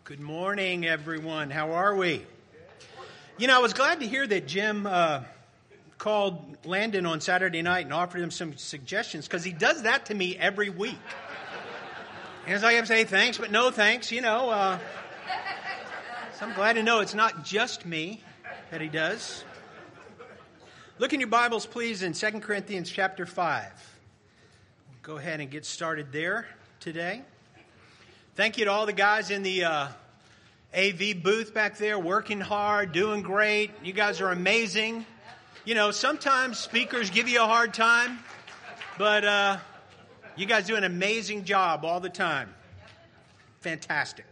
Good morning, everyone. How are we? You know, I was glad to hear that Jim called Landon on Saturday night and offered him some suggestions, because he does that to me every week. And so I have to say thanks, but no thanks, you know. So I'm glad to know it's not just me that he does. Look in your Bibles, please, in 2 Corinthians chapter 5. Go ahead and get started there today. Thank you to all the guys in the AV booth back there, working hard, doing great. You guys are amazing. You know, sometimes speakers give you a hard time, but you guys do an amazing job all the time. Fantastic.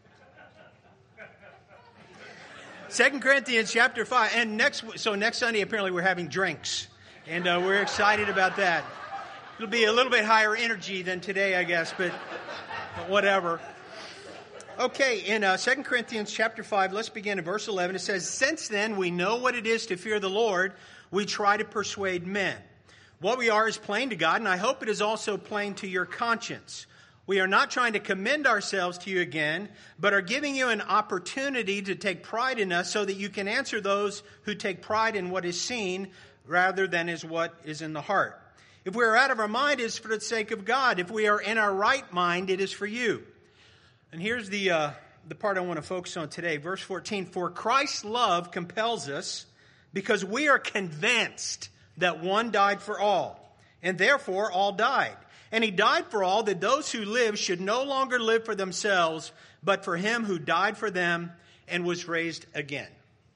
2 Corinthians chapter 5. And next Sunday, apparently, we're having drinks. And we're excited about that. It'll be a little bit higher energy than today, I guess, but whatever. Okay, in 2 Corinthians chapter 5, let's begin in verse 11. It says, "Since then we know what it is to fear the Lord, we try to persuade men. What we are is plain to God, and I hope it is also plain to your conscience. We are not trying to commend ourselves to you again, but are giving you an opportunity to take pride in us so that you can answer those who take pride in what is seen rather than is what is in the heart. If we are out of our mind, it is for the sake of God. If we are in our right mind, it is for you." And here's the part I want to focus on today. Verse 14, "For Christ's love compels us, because we are convinced that one died for all, and therefore all died. And he died for all, that those who live should no longer live for themselves, but for him who died for them and was raised again."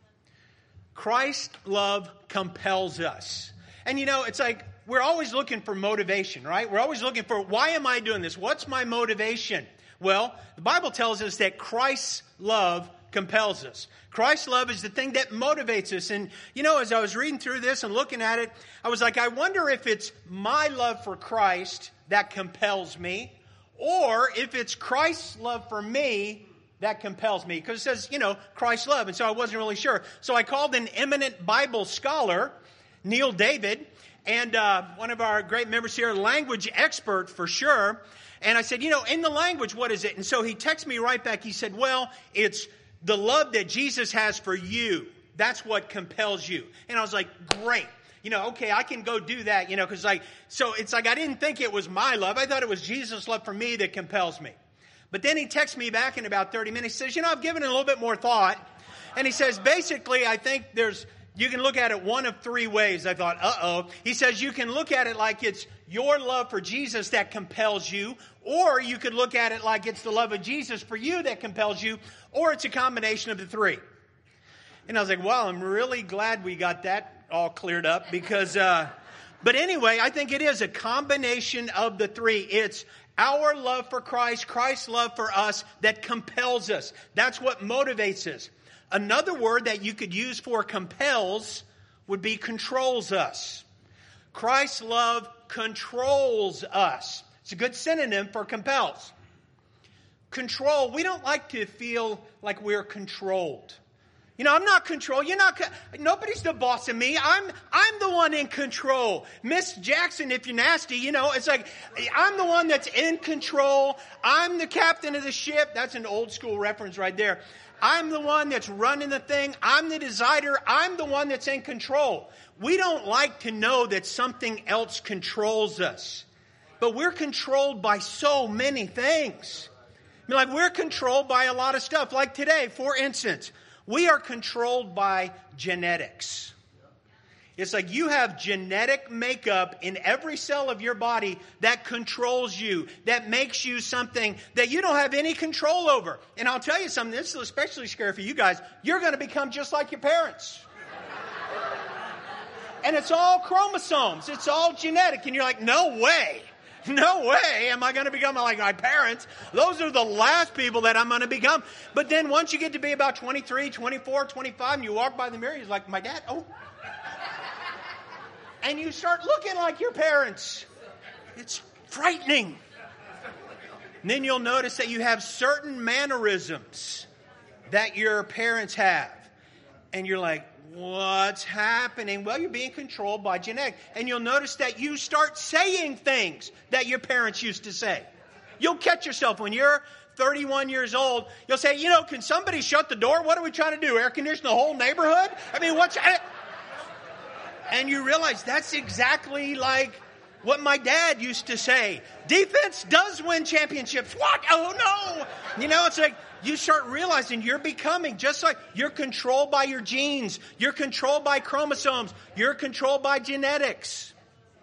Christ's love compels us. And you know, it's like we're always looking for motivation, right? We're always looking for, why am I doing this? What's my motivation? Well, the Bible tells us that Christ's love compels us. Christ's love is the thing that motivates us. And, you know, as I was reading through this and looking at it, I was like, I wonder if it's my love for Christ that compels me, or if it's Christ's love for me that compels me. Because it says, you know, Christ's love. And so I wasn't really sure. So I called an eminent Bible scholar, Neil David, and one of our great members here, language expert for sure. And I said, you know, in the language, what is it? And so he texted me right back. He said, well, it's the love that Jesus has for you. That's what compels you. And I was like, great. You know, okay, I can go do that, you know, because so it's like I didn't think it was my love. I thought it was Jesus' love for me that compels me. But then he texted me back in about 30 minutes. He says, you know, I've given it a little bit more thought. And he says, basically, I think you can look at it one of three ways. I thought, uh-oh. He says you can look at it like it's your love for Jesus that compels you, or you could look at it like it's the love of Jesus for you that compels you, or it's a combination of the three. And I was like, well, I'm really glad we got that all cleared up because, but anyway, I think it is a combination of the three. It's our love for Christ, Christ's love for us that compels us. That's what motivates us. Another word that you could use for compels would be controls us. Christ's love controls us. It's a good synonym for compels. Control. We don't like to feel like we're controlled. You know, I'm not controlled. Nobody's the boss of me. I'm the one in control. Miss Jackson, if you're nasty, you know, it's like, I'm the one that's in control. I'm the captain of the ship. That's an old school reference right there. I'm the one that's running the thing. I'm the decider. I'm the one that's in control. We don't like to know that something else controls us. But we're controlled by so many things. I mean, like we're controlled by a lot of stuff. Like today, for instance, we are controlled by genetics. It's like you have genetic makeup in every cell of your body that controls you, that makes you something that you don't have any control over. And I'll tell you something, this is especially scary for you guys. You're going to become just like your parents. And it's all chromosomes. It's all genetic. And you're like, no way. No way am I going to become like my parents. Those are the last people that I'm going to become. But then once you get to be about 23, 24, 25, and you walk by the mirror, you're like, my dad, oh. And you start looking like your parents. It's frightening. And then you'll notice that you have certain mannerisms that your parents have. And you're like, what's happening? Well, you're being controlled by genetics. And you'll notice that you start saying things that your parents used to say. You'll catch yourself when you're 31 years old, you'll say, can somebody shut the door? What are we trying to do? Air condition the whole neighborhood? I mean, and you realize that's exactly like what my dad used to say. Defense does win championships. What? Oh, no. It's like you start realizing you're becoming just like you're controlled by your genes. You're controlled by chromosomes. You're controlled by genetics.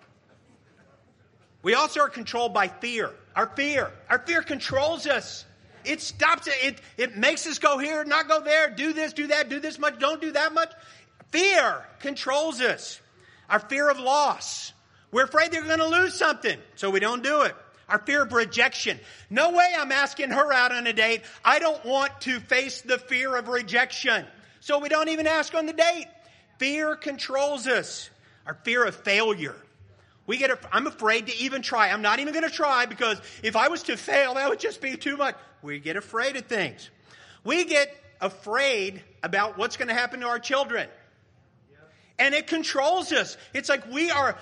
We also are controlled by fear. Our fear controls us. It stops it. It makes us go here, not go there, do this, do that, do this much, don't do that much. Fear controls us. Our fear of loss. We're afraid they're going to lose something, so we don't do it. Our fear of rejection. No way I'm asking her out on a date. I don't want to face the fear of rejection. So we don't even ask on the date. Fear controls us. Our fear of failure. I'm afraid to even try. I'm not even going to try because if I was to fail, that would just be too much. We get afraid of things. We get afraid about what's going to happen to our children. And it controls us. It's like we are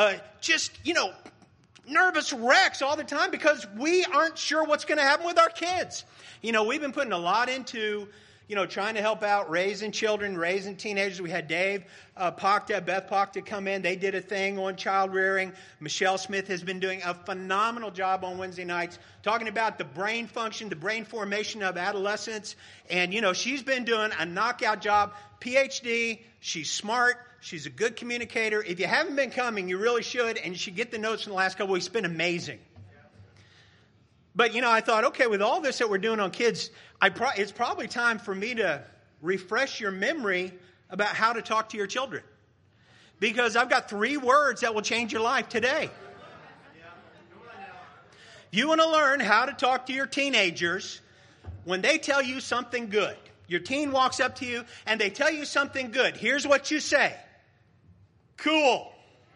nervous wrecks all the time because we aren't sure what's going to happen with our kids. We've been putting a lot into, trying to help out raising children, raising teenagers. We had Beth Pachta come in. They did a thing on child rearing. Michelle Smith has been doing a phenomenal job on Wednesday nights talking about the brain function, the brain formation of adolescents. And, she's been doing a knockout job. PhD, she's smart. She's a good communicator. If you haven't been coming, you really should. And you should get the notes from the last couple weeks. It's been amazing. But, I thought, okay, with all this that we're doing on kids, it's probably time for me to refresh your memory about how to talk to your children. Because I've got 3 words that will change your life today. You want to learn how to talk to your teenagers when they tell you something good. Your teen walks up to you and they tell you something good. Here's what you say. Cool.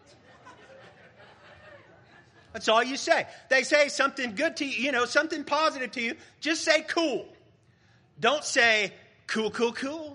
That's all you say. They say something good to you, something positive to you. Just say cool. Don't say cool, cool, cool.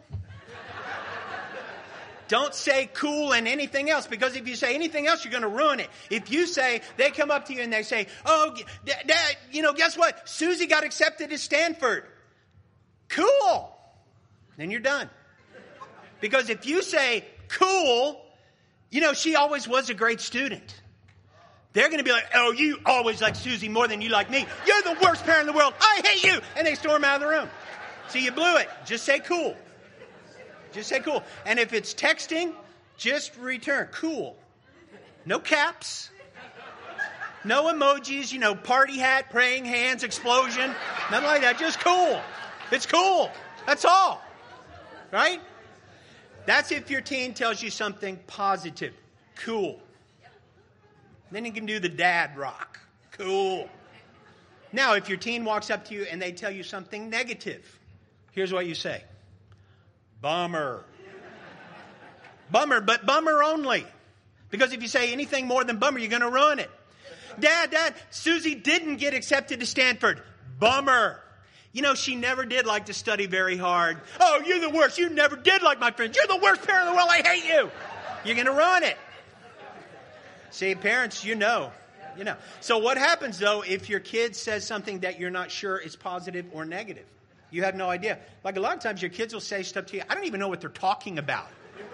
Don't say cool and anything else, because if you say anything else, you're going to ruin it. If you say, they come up to you and they say, oh, Dad, guess what? Susie got accepted to Stanford. Cool. Then you're done. Because if you say cool, she always was a great student. They're going to be like, oh, you always like Susie more than you like me. You're the worst parent in the world. I hate you. And they storm out of the room. So you blew it. Just say cool. Just say cool. And if it's texting, just return cool. No caps. No emojis, party hat, praying hands, explosion. Nothing like that. Just cool. It's cool. That's all. Right? That's if your teen tells you something positive. Cool. Then you can do the dad rock. Cool. Now, if your teen walks up to you and they tell you something negative, here's what you say. Bummer. Bummer, but bummer only. Because if you say anything more than bummer, you're going to ruin it. Dad, Susie didn't get accepted to Stanford. Bummer. She never did like to study very hard. Oh, you're the worst. You never did like my friends. You're the worst parent in the world. I hate you. You're going to ruin it. See, parents, you know. So what happens, though, if your kid says something that you're not sure is positive or negative? You have no idea. Like a lot of times your kids will say stuff to you. I don't even know what they're talking about.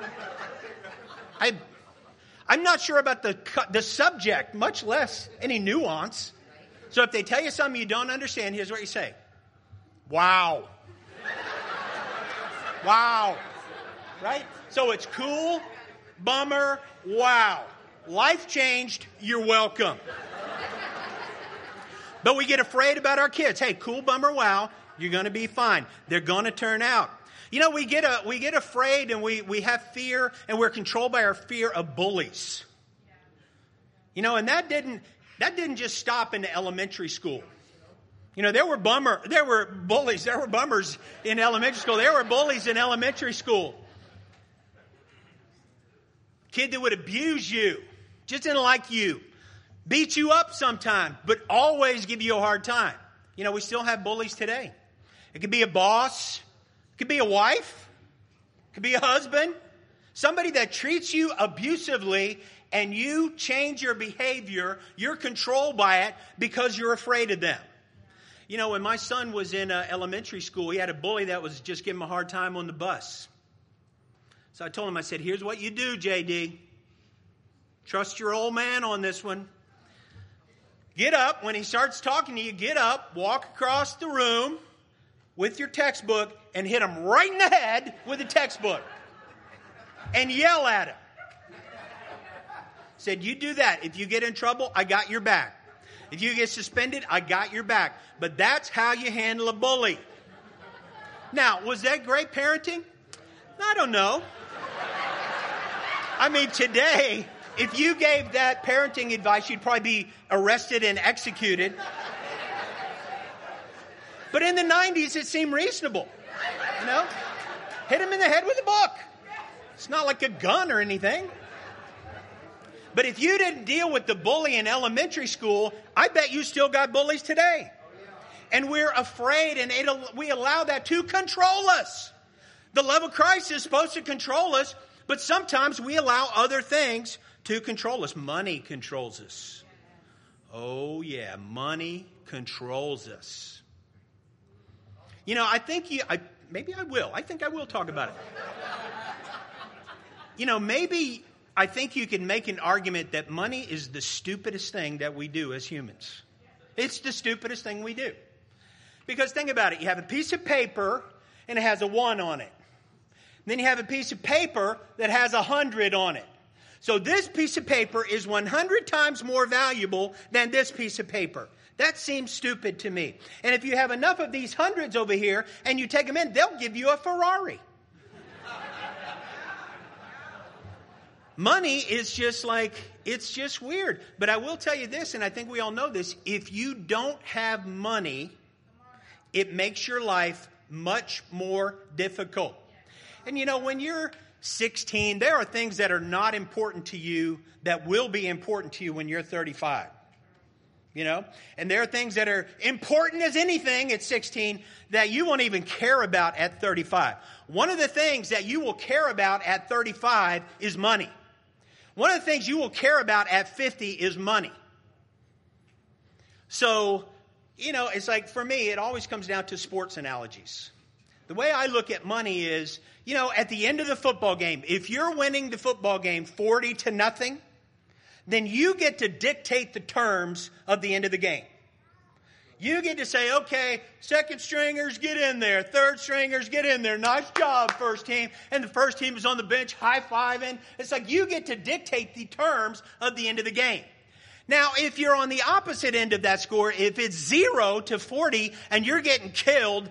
I'm not sure about the subject, much less any nuance. So if they tell you something you don't understand, here's what you say. Wow. Wow. Right? So it's cool, bummer, wow. Life changed, you're welcome. But we get afraid about our kids. Hey, cool, bummer, wow, you're going to be fine. They're going to turn out. We get afraid and we have fear, and we're controlled by our fear of bullies. And that didn't just stop in the elementary school. There were bullies, there were bummers in elementary school. There were bullies in elementary school. Kid that would abuse you, just didn't like you, beat you up sometime, but always give you a hard time. We still have bullies today. It could be a boss. It could be a wife. It could be a husband. Somebody that treats you abusively and you change your behavior. You're controlled by it because you're afraid of them. You know, when my son was in elementary school, he had a bully that was just giving him a hard time on the bus. So I told him, I said, here's what you do, JD. Trust your old man on this one. Get up. When he starts talking to you, get up, walk across the room with your textbook and hit him right in the head with the textbook. And yell at him. Said, you do that. If you get in trouble, I got your back. If you get suspended, I got your back. But that's how you handle a bully. Now, was that great parenting? I don't know. I mean, today, if you gave that parenting advice, you'd probably be arrested and executed. But in the 90s, it seemed reasonable. You know? Hit him in the head with a book. It's not like a gun or anything. But if you didn't deal with the bully in elementary school, I bet you still got bullies today. And we're afraid, and we allow that to control us. The love of Christ is supposed to control us, but sometimes we allow other things to control us. Money controls us. Oh, yeah, money controls us. You know, I think I think I will talk about it. You know, maybe I think you can make an argument that money is the stupidest thing that we do as humans. It's the stupidest thing we do. Because think about it. You have a piece of paper and it has a 1 on it. Then you have a piece of paper that has 100 on it. So this piece of paper is 100 times more valuable than this piece of paper. That seems stupid to me. And if you have enough of these hundreds over here and you take them in, they'll give you a Ferrari. Money is just like, it's just weird. But I will tell you this, and I think we all know this. If you don't have money, it makes your life much more difficult. And you know, when you're 16, there are things that are not important to you that will be important to you when you're 35. You know? And there are things that are important as anything at 16 that you won't even care about at 35. One of the things that you will care about at 35 is money. One of the things you will care about at 50 is money. So, you know, it's like for me, it always comes down to sports analogies. The way I look at money is, you know, at the end of the football game, if you're winning the football game 40-0, then you get to dictate the terms of the end of the game. You get to say, okay, second stringers, get in there. Third stringers, get in there. Nice job, first team. And the first team is on the bench high-fiving. It's like you get to dictate the terms of the end of the game. Now, if you're on the opposite end of that score, if it's 0-40 and you're getting killed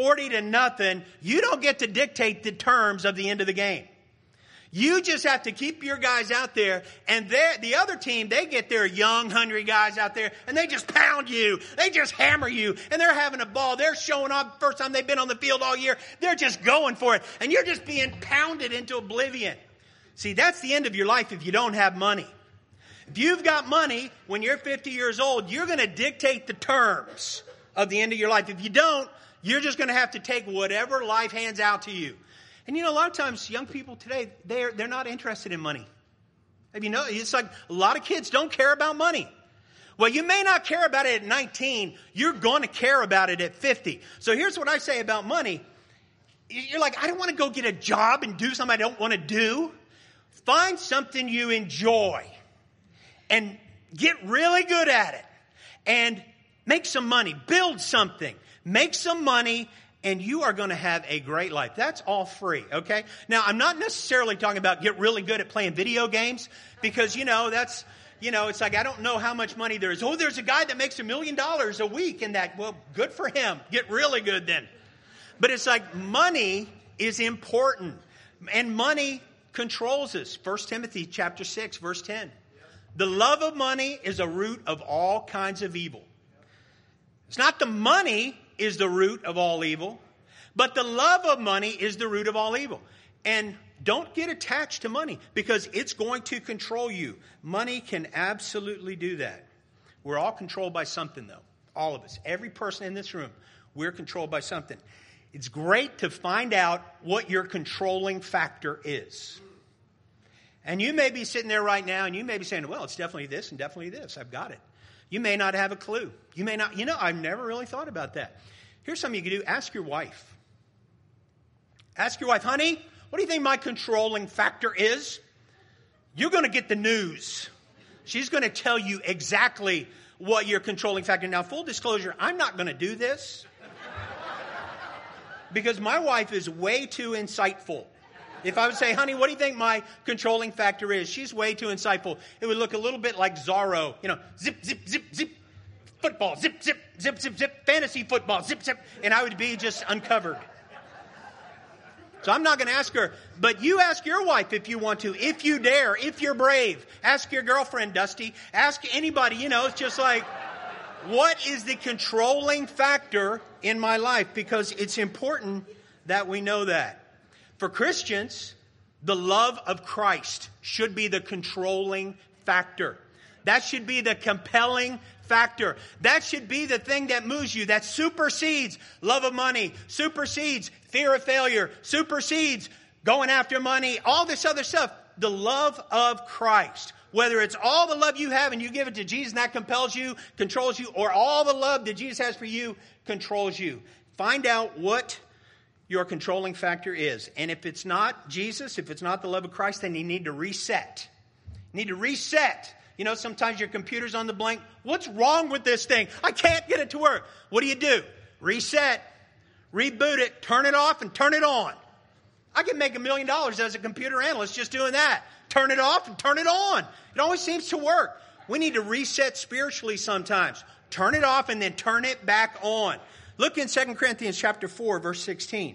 40-0, you don't get to dictate the terms of the end of the game. You just have to keep your guys out there, and the other team, they get their young, hungry guys out there, and they just pound you. They just hammer you, and they're having a ball. They're showing up first time they've been on the field all year. They're just going for it, and you're just being pounded into oblivion. See, that's the end of your life if you don't have money. If you've got money, when you're 50 years old, you're going to dictate the terms of the end of your life. If you don't, you're just going to have to take whatever life hands out to you. And you know, a lot of times young people today, they're not interested in money. Have you noticed? It's like a lot of kids don't care about money. Well, you may not care about it at 19. You're going to care about it at 50. So here's what I say about money. You're like, I don't want to go get a job and do something I don't want to do. Find something you enjoy and get really good at it and make some money. Build something. Make some money. And you are going to have a great life. That's all free, okay? Now, I'm not necessarily talking about get really good at playing video games because, you know, that's, you know, it's like I don't know how much money there is. Oh, there's a guy that makes $1 million a week in that. Well, good for him. Get really good then. But it's like money is important. And money controls us. 1 Timothy chapter 6, verse 10. The love of money is a root of all kinds of evil. It's not the money is the root of all evil, but the love of money is the root of all evil. And don't get attached to money because it's going to control you. Money can absolutely do that. We're all controlled by something, though. All of us. Every person in this room, we're controlled by something. It's great to find out what your controlling factor is. And you may be sitting there right now and you may be saying, well, it's definitely this and definitely this. I've got it. You may not have a clue. You may not, I've never really thought about that. Here's something you can do. Ask your wife. Ask your wife, honey, what do you think my controlling factor is? You're going to get the news. She's going to tell you exactly what your controlling factor. Now, full disclosure, I'm not going to do this because my wife is way too insightful. If I would say, honey, what do you think my controlling factor is? She's way too insightful. It would look a little bit like Zorro. Zip, zip, zip, zip. Football, zip, zip, zip, zip, zip. Fantasy football, zip, zip. And I would be just uncovered. So I'm not going to ask her. But you ask your wife if you want to. If you dare. If you're brave. Ask your girlfriend, Dusty. Ask anybody. It's just like, what is the controlling factor in my life? Because it's important that we know that. For Christians, the love of Christ should be the controlling factor. That should be the compelling factor. That should be the thing that moves you, that supersedes love of money, supersedes fear of failure, supersedes going after money, all this other stuff. The love of Christ. Whether it's all the love you have and you give it to Jesus and that compels you, controls you, or all the love that Jesus has for you controls you. Find out what your controlling factor is. And if it's not Jesus, if it's not the love of Christ, then you need to reset. You need to reset. Sometimes your computer's on the blank. What's wrong with this thing? I can't get it to work. What do? Reset, reboot it, turn it off, and turn it on. I can make $1 million as a computer analyst just doing that. Turn it off and turn it on. It always seems to work. We need to reset spiritually sometimes. Turn it off and then turn it back on. Look in 2 Corinthians chapter 4, verse 16.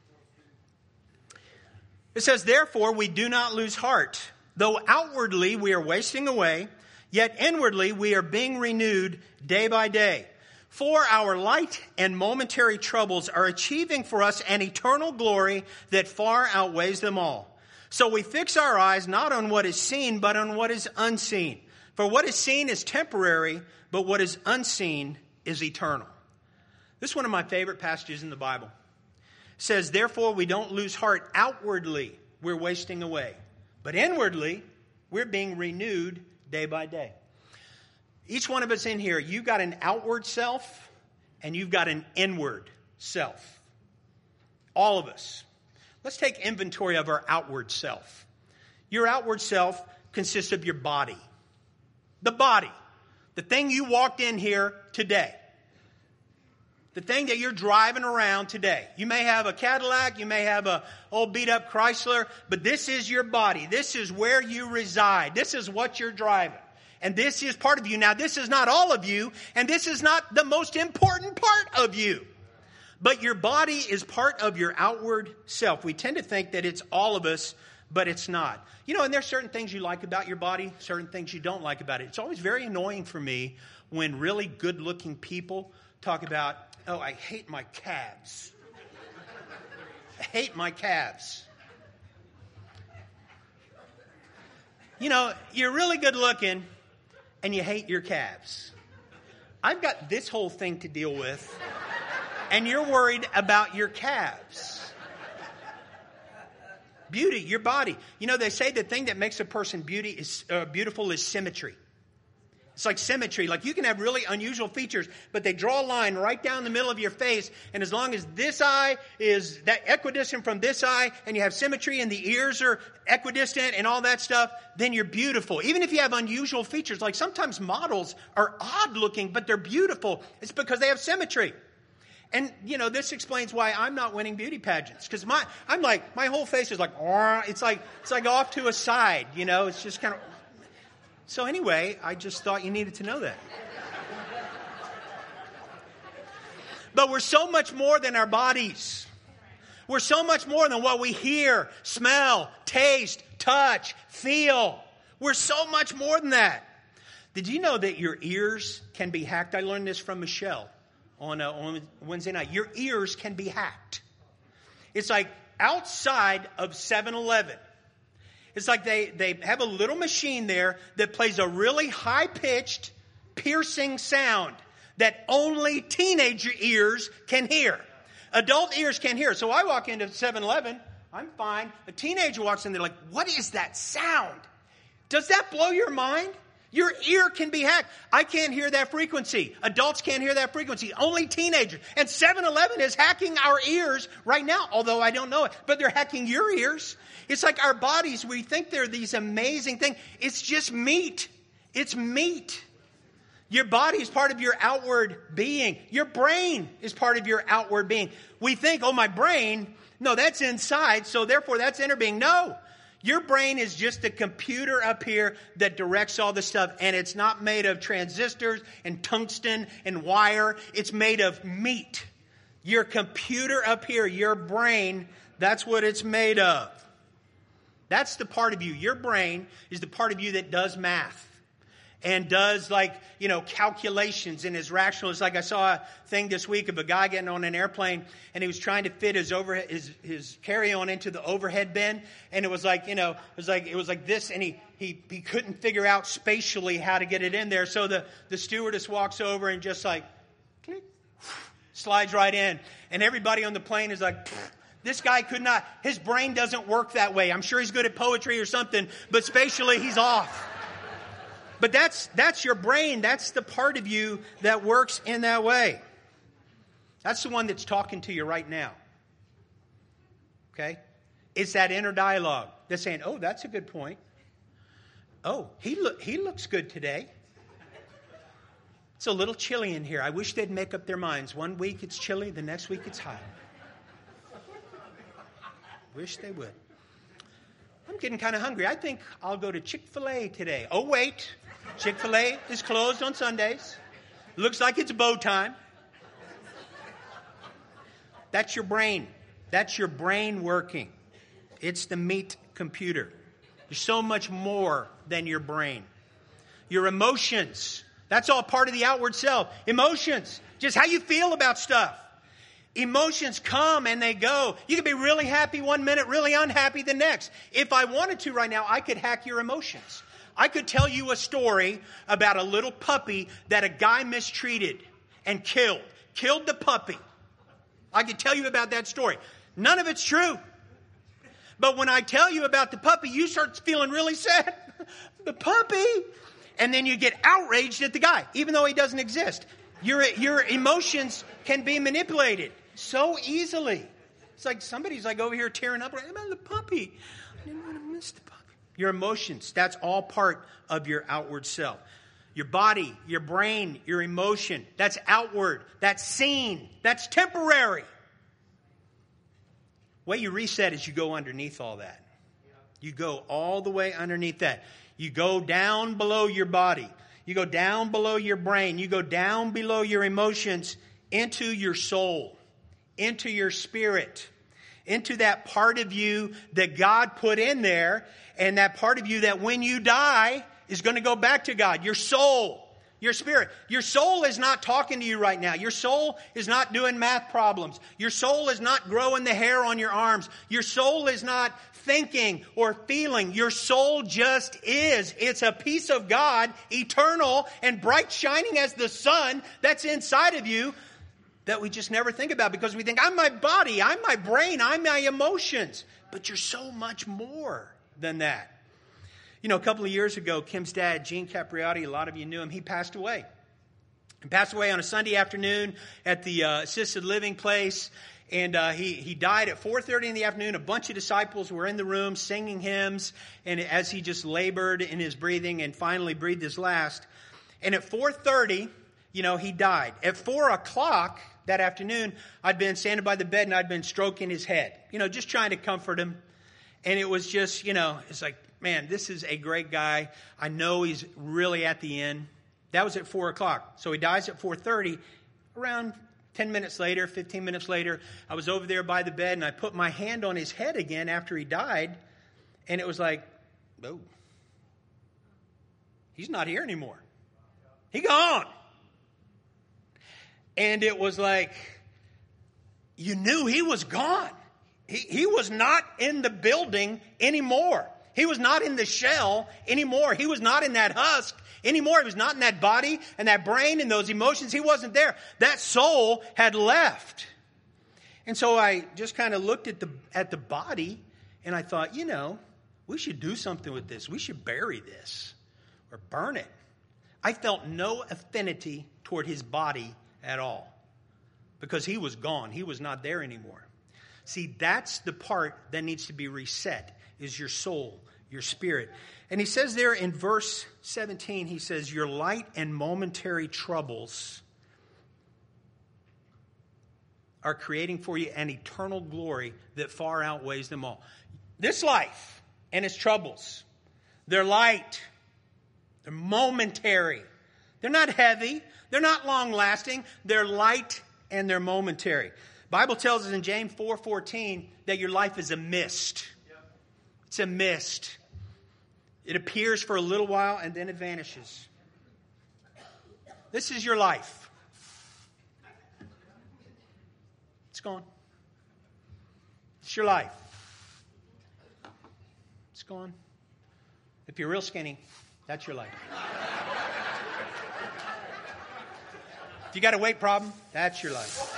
It says, therefore, we do not lose heart. Though outwardly we are wasting away, yet inwardly we are being renewed day by day. For our light and momentary troubles are achieving for us an eternal glory that far outweighs them all. So we fix our eyes not on what is seen, but on what is unseen. For what is seen is temporary, but what is unseen is eternal. This is one of my favorite passages in the Bible. It says, therefore we don't lose heart. Outwardly we're wasting away. But inwardly, we're being renewed day by day. Each one of us in here, you've got an outward self and you've got an inward self. All of us. Let's take inventory of our outward self. Your outward self consists of your body. The body. The thing you walked in here today. The thing that you're driving around today. You may have a Cadillac, you may have a old beat up Chrysler, but this is your body. This is where you reside. This is what you're driving. And this is part of you. Now, this is not all of you, and this is not the most important part of you. But your body is part of your outward self. We tend to think that it's all of us, but it's not. And there's certain things you like about your body, certain things you don't like about it. It's always very annoying for me when really good-looking people talk about, oh, I hate my calves. I hate my calves. You're really good looking and you hate your calves. I've got this whole thing to deal with and you're worried about your calves. Beauty, your body. They say the thing that makes a person beautiful is symmetry. It's like symmetry. Like you can have really unusual features, but they draw a line right down the middle of your face. And as long as this eye is that equidistant from this eye, and you have symmetry and the ears are equidistant and all that stuff, then you're beautiful. Even if you have unusual features, like sometimes models are odd looking, but they're beautiful. It's because they have symmetry. And, this explains why I'm not winning beauty pageants. Because my whole face is like, it's like off to a side, it's just kind of. So anyway, I just thought you needed to know that. But we're so much more than our bodies. We're so much more than what we hear, smell, taste, touch, feel. We're so much more than that. Did you know that your ears can be hacked? I learned this from Michelle on Wednesday night. Your ears can be hacked. It's like outside of 7-Eleven. It's like they have a little machine there that plays a really high-pitched, piercing sound that only teenager ears can hear. Adult ears can't hear. So I walk into 7-Eleven. I'm fine. A teenager walks in, they're like, what is that sound? Does that blow your mind? Your ear can be hacked. I can't hear that frequency. Adults can't hear that frequency. Only teenagers. And 7-Eleven is hacking our ears right now, although I don't know it. But they're hacking your ears. It's like our bodies, we think they're these amazing things. It's just meat. It's meat. Your body is part of your outward being. Your brain is part of your outward being. We think, oh, my brain, no, that's inside, so therefore that's inner being. No. Your brain is just a computer up here that directs all this stuff, and it's not made of transistors and tungsten and wire. It's made of meat. Your computer up here, your brain, that's what it's made of. That's the part of you. Your brain is the part of you that does math and does calculations and is rational. It's like I saw a thing this week of a guy getting on an airplane and he was trying to fit his carry-on into the overhead bin, and it was like this, and he couldn't figure out spatially how to get it in there. So the stewardess walks over and just like click, slides right in, and everybody on the plane is like, this guy could not, his brain doesn't work that way. I'm sure he's good at poetry or something, but spatially he's off. But that's your brain. That's the part of you that works in that way. That's the one that's talking to you right now. Okay? It's that inner dialogue that's saying, oh, that's a good point. Oh, he looks good today. It's a little chilly in here. I wish they'd make up their minds. One week it's chilly, the next week it's hot. Wish they would. I'm getting kind of hungry. I think I'll go to Chick-fil-A today. Oh, wait. Chick-fil-A is closed on Sundays. Looks like it's bow time. That's your brain. That's your brain working. It's the meat computer. There's so much more than your brain. Your emotions. That's all part of the outward self. Emotions. Just how you feel about stuff. Emotions come and they go. You can be really happy one minute, really unhappy the next. If I wanted to right now, I could hack your emotions. I could tell you a story about a little puppy that a guy mistreated and killed. Killed the puppy. I could tell you about that story. None of it's true. But when I tell you about the puppy, you start feeling really sad. The puppy. And then you get outraged at the guy, even though he doesn't exist. Your emotions can be manipulated so easily. It's like somebody's like over here tearing up about the puppy. I didn't want to miss the puppy. Your emotions, that's all part of your outward self. Your body, your brain, your emotion, that's outward, that's seen, that's temporary. The way you reset is you go underneath all that. You go all the way underneath that. You go down below your body. You go down below your brain. You go down below your emotions into your soul, into your spirit, into that part of you that God put in there, and that part of you that when you die is going to go back to God. Your soul, your spirit. Your soul is not talking to you right now. Your soul is not doing math problems. Your soul is not growing the hair on your arms. Your soul is not thinking or feeling. Your soul just is. It's a piece of God, eternal and bright, shining as the sun that's inside of you that we just never think about because we think, I'm my body, I'm my brain, I'm my emotions. But you're so much more than that. You know, a couple of years ago, Kim's dad, Gene Capriati, a lot of you knew him, he passed away. He passed away on a Sunday afternoon at the assisted living place. And he died at 4:30 in the afternoon. A bunch of disciples were in the room singing hymns. And as he just labored in his breathing and finally breathed his last. And at 4:30, he died. At 4 o'clock that afternoon, I'd been standing by the bed and I'd been stroking his head. Just trying to comfort him. And it was just, it's like, man, this is a great guy. I know he's really at the end. That was at 4 o'clock. So he dies at 4:30. Around 10 minutes later, 15 minutes later, I was over there by the bed and I put my hand on his head again after he died. And it was like, oh, he's not here anymore. He gone. And it was like, you knew he was gone. He was not in the building anymore. He was not in the shell anymore. He was not in that husk anymore. He was not in that body and that brain and those emotions. He wasn't there. That soul had left. And so I just kind of looked at the body, and I thought, we should do something with this. We should bury this or burn it. I felt no affinity toward his body at all because he was gone. He was not there anymore. See, that's the part that needs to be reset, is your soul, your spirit. And he says there in verse 17, he says, your light and momentary troubles are creating for you an eternal glory that far outweighs them all. This life and its troubles, they're light, they're momentary. They're not heavy, they're not long-lasting, they're light and they're momentary. Bible tells us in James 4:14 that your life is a mist. It's a mist. It appears for a little while and then it vanishes. This is your life. It's gone. It's your life. It's gone. If you're real skinny, that's your life. If you got a weight problem, that's your life.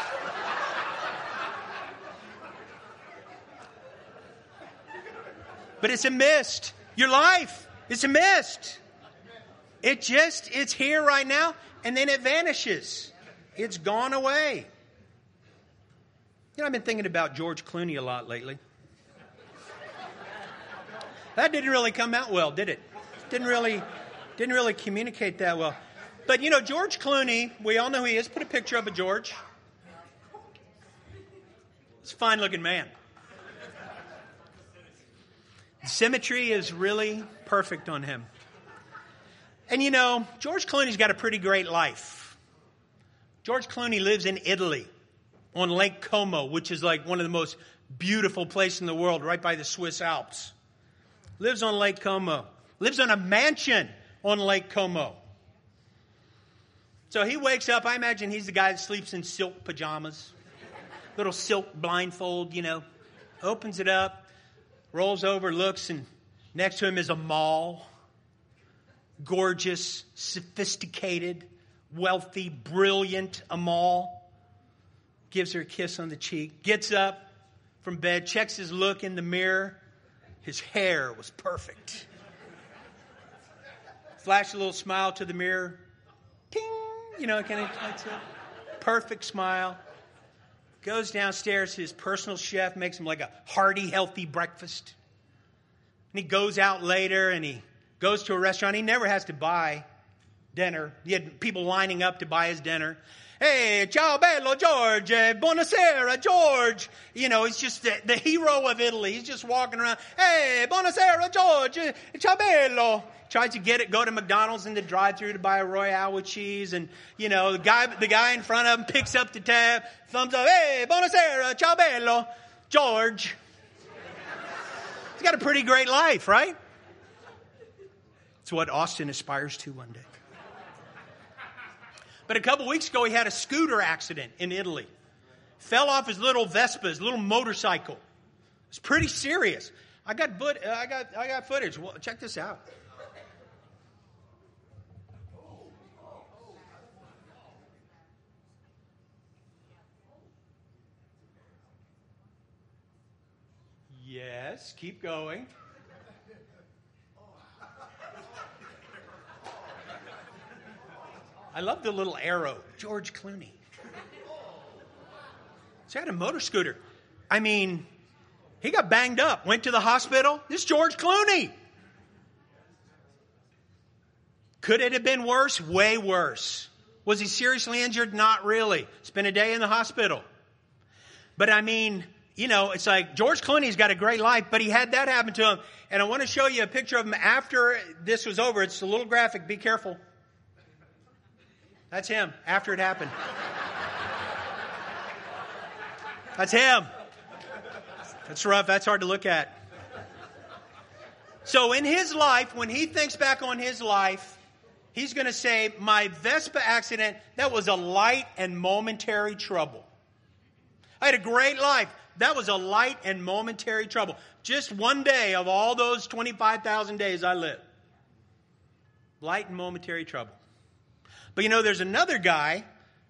But it's a mist. Your life is a mist. It's here right now, and then it vanishes. It's gone away. I've been thinking about George Clooney a lot lately. That didn't really come out well, did it? Didn't really communicate that well. But George Clooney, we all know who he is. Put a picture up of George. He's a fine-looking man. The symmetry is really perfect on him. And George Clooney's got a pretty great life. George Clooney lives in Italy on Lake Como, which is like one of the most beautiful places in the world, right by the Swiss Alps. Lives on Lake Como. Lives on a mansion on Lake Como. So he wakes up, I imagine he's the guy that sleeps in silk pajamas. Little silk blindfold, Opens it up, rolls over, looks, and next to him is a mall. Gorgeous, sophisticated, wealthy, brilliant Amal. Gives her a kiss on the cheek. Gets up from bed, checks his look in the mirror. His hair was perfect. Flash a little smile to the mirror. Ting! Kind of perfect smile. Goes downstairs. His personal chef makes him like a hearty, healthy breakfast. And he goes out later and he goes to a restaurant. He never has to buy dinner. He had people lining up to buy his dinner. Hey, ciao bello, George. Buonasera, George. He's just the hero of Italy. He's just walking around. Hey, buonasera, George. Ciao bello. Tries to go to McDonald's in the drive-thru to buy a Royale with cheese. And, the guy in front of him picks up the tab, thumbs up. Hey, buonasera, ciao bello, George. He's got a pretty great life, right? It's what Austin aspires to one day. But a couple weeks ago, he had a scooter accident in Italy. Fell off his little Vespa, his little motorcycle. It's pretty serious. I got footage. Well, check this out. Yes, keep going. I love the little arrow. George Clooney. So he had a motor scooter. He got banged up. Went to the hospital. This is George Clooney. Could it have been worse? Way worse. Was he seriously injured? Not really. Spent a day in the hospital. But it's like George Clooney's got a great life, but he had that happen to him. And I want to show you a picture of him after this was over. It's a little graphic. Be careful. That's him after it happened. That's him. That's rough. That's hard to look at. So in his life, when he thinks back on his life, he's going to say, my Vespa accident, that was a light and momentary trouble. I had a great life. That was a light and momentary trouble. Just one day of all those 25,000 days I lived. Light and momentary trouble. But there's another guy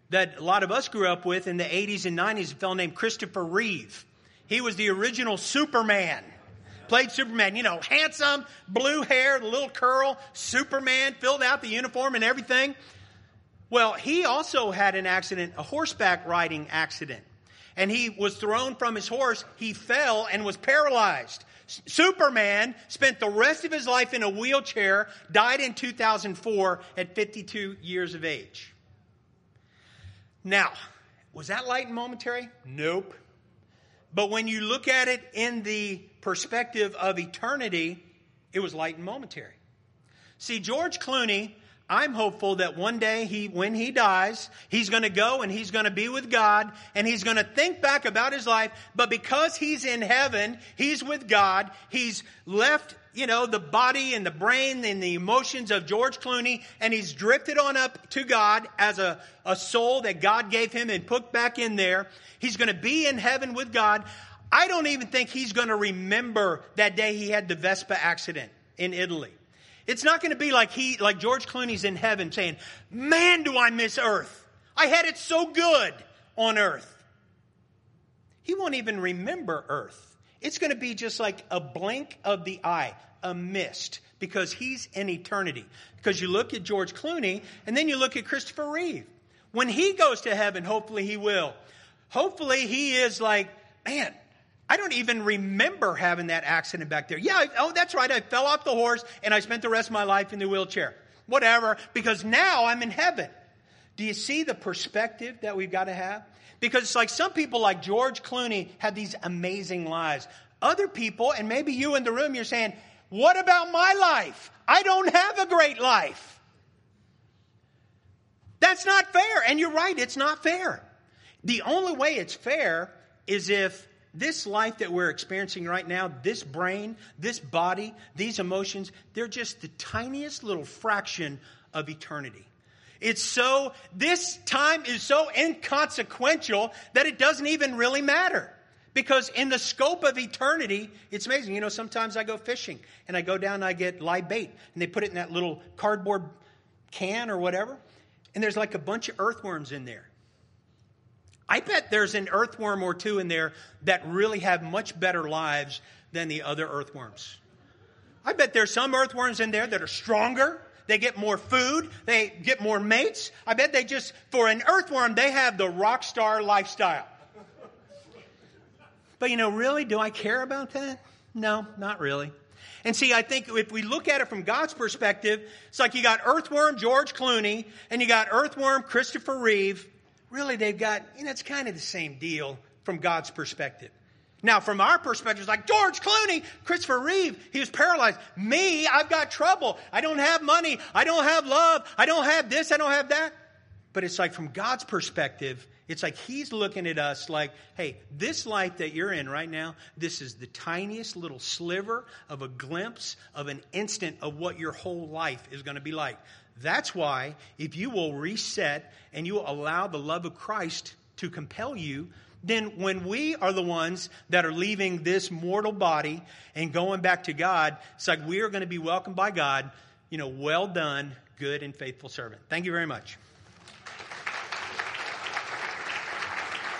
that a lot of us grew up with in the 80s and 90s, a fellow named Christopher Reeve. He was the original Superman. Played Superman, handsome, blue hair, the little curl, Superman, filled out the uniform and everything. Well, he also had an accident, a horseback riding accident. And he was thrown from his horse. He fell and was paralyzed. Superman spent the rest of his life in a wheelchair, died in 2004 at 52 years of age. Now, was that light and momentary? Nope. But when you look at it in the perspective of eternity, it was light and momentary. See, George Clooney, I'm hopeful that one day when he dies, he's going to go and he's going to be with God and he's going to think back about his life. But because he's in heaven, he's with God. He's left, the body and the brain and the emotions of George Clooney, and he's drifted on up to God as a soul that God gave him and put back in there. He's going to be in heaven with God. I don't even think he's going to remember that day he had the Vespa accident in Italy. It's not going to be like George Clooney's in heaven saying, man, do I miss earth. I had it so good on earth. He won't even remember earth. It's going to be just like a blink of the eye, a mist, because he's in eternity. Because you look at George Clooney and then you look at Christopher Reeve. When he goes to heaven, hopefully he will. Hopefully he is like, man, I don't even remember having that accident back there. Yeah, that's right. I fell off the horse and I spent the rest of my life in the wheelchair. Whatever, because now I'm in heaven. Do you see the perspective that we've got to have? Because it's like some people like George Clooney have these amazing lives. Other people, and maybe you in the room, you're saying, what about my life? I don't have a great life. That's not fair. And you're right, it's not fair. The only way it's fair is if this life that we're experiencing right now, this brain, this body, these emotions, they're just the tiniest little fraction of eternity. This time is so inconsequential that it doesn't even really matter. Because in the scope of eternity, it's amazing. Sometimes I go fishing and I go down and I get live bait and they put it in that little cardboard can or whatever. And there's like a bunch of earthworms in there. I bet there's an earthworm or two in there that really have much better lives than the other earthworms. I bet there's some earthworms in there that are stronger. They get more food. They get more mates. I bet for an earthworm, they have the rock star lifestyle. But really, do I care about that? No, not really. And see, I think if we look at it from God's perspective, it's like you got earthworm George Clooney and you got earthworm Christopher Reeve. Really, they've got, it's kind of the same deal from God's perspective. Now, from our perspective, it's like George Clooney, Christopher Reeve, he was paralyzed. Me, I've got trouble. I don't have money. I don't have love. I don't have this. I don't have that. But it's like from God's perspective, it's like he's looking at us like, hey, this life that you're in right now, this is the tiniest little sliver of a glimpse of an instant of what your whole life is going to be like. That's why if you will reset and you will allow the love of Christ to compel you, then when we are the ones that are leaving this mortal body and going back to God, it's like we are going to be welcomed by God. Well done, good and faithful servant. Thank you very much.